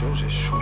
jour j'ai chaud.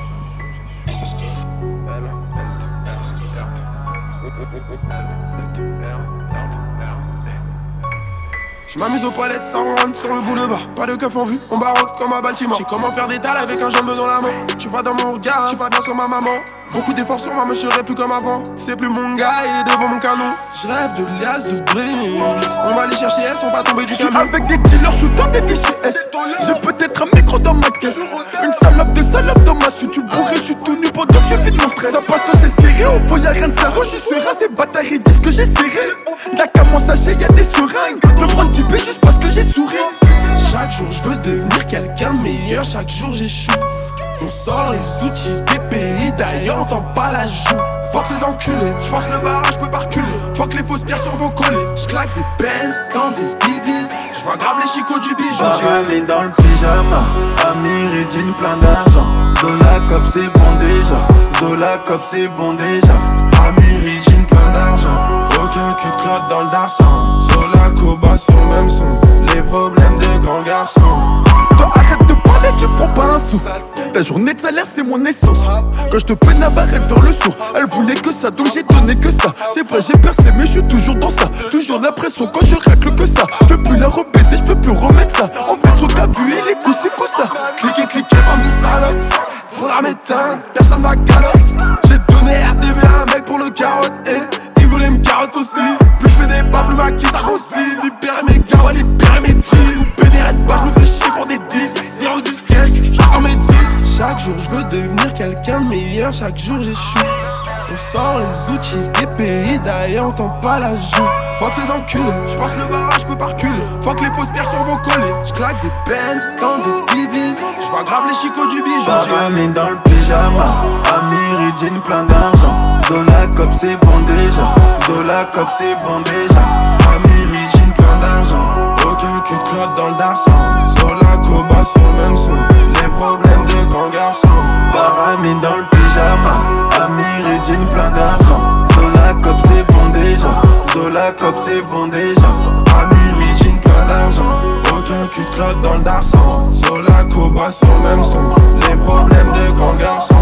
Je m'amuse aux palettes, ça run sur le boulevard. Pas de keuf en vue, on baroque comme à Baltimore. J'ai comment faire des dalles avec un jambon dans la main. Tu vois dans mon regard, je suis pas bien sur ma maman. Beaucoup d'efforts sur moi, mais je serai plus comme avant. C'est plus mon gars, il est devant mon canon. Je rêve de liasses, de brise. On va aller chercher S, on va tomber du camion. Avec des dealers, je suis dans des fichiers S. J'ai peut-être un micro dans ma caisse. Une salope dans ma suite. Tu bourré, je suis tout nu pendant que je vis de mon stress. Ça passe quand c'est serré, au fond y'a rien de sérieux. Je suis serein, ces bâtards ils disent que j'ai serré. Là qu'à mon sachet y'a des seringues. Me prendre 10 juste parce que j'ai souri. Chaque jour je veux devenir quelqu'un de meilleur, chaque jour j'échoue. On sort les outils des pays, d'ailleurs on tend pas la joue. Fuck ces enculés, j'force le barrage, j'peux pas reculer. Fuck les fausses pierres sur vos collets. J'claque des Benz dans des Vivis. J'vois grave les chicots du bijou. Maramine dans le pyjama, Amir et jean plein d'argent. Zola Cop c'est bon déjà, Zola Cop c'est bon déjà. Amir et jean plein d'argent. Aucun cul de clotte dans le darsan. Zola Koba sur le même son. Les problèmes de grands garçons. Toi arrête de parler, tu prends pas un sou. Ta journée de salaire c'est mon essence. Quand je te peine à barrer vers le sourd. Elle voulait que ça, donc j'ai donné que ça. C'est vrai j'ai percé mais je suis toujours dans ça. Toujours la pression quand je racle que ça. Je peux plus la repaiser, je peux plus remettre ça. En plus au cas vu et les coups c'est que ça. Cliquez, cliquez, bande de salopes. Faudra m'éteindre, personne va galop. J'ai donné RTB à un mec pour le carotte. Et il voulait me carotte aussi. Plus je fais des pas, plus ma qui ça aussi. Libérer mes gars, ouais, libérer mes jeans. Ou des raids pas, je me fais chier pour des 10. 0 10 quelques, sans mes 10. Chaque jour je veux devenir quelqu'un de meilleur, chaque jour j'échoue. On sort les outils des pays, d'ailleurs on tend pas la joue. Fuck ces enculés, j'passe le barrage, j'peux pas reculer. Fuck les fausses pierres sur vos collets. J'claque des Benz dans des Vivis. J'vois grave les chicots du bijou. Maramine dans le pyjama, Amir et jean plein d'argent. Zola Cop c'est bon déjà, Zola Cop c'est bon déjà. Amir et jean plein d'argent. Aucun cul de clotte dans le darsan. Zola Koba sur le même son. Les problèmes de grands garçons. Maramine dans le pyjama, Amir et jean plein d'argent. Zola Cop c'est bon déjà, Zola Cop c'est bon déjà. Amir et jean plein d'argent. Aucun cul de clotte dans le darsan. Zola Koba sur le même son. Les problèmes de grands garçons.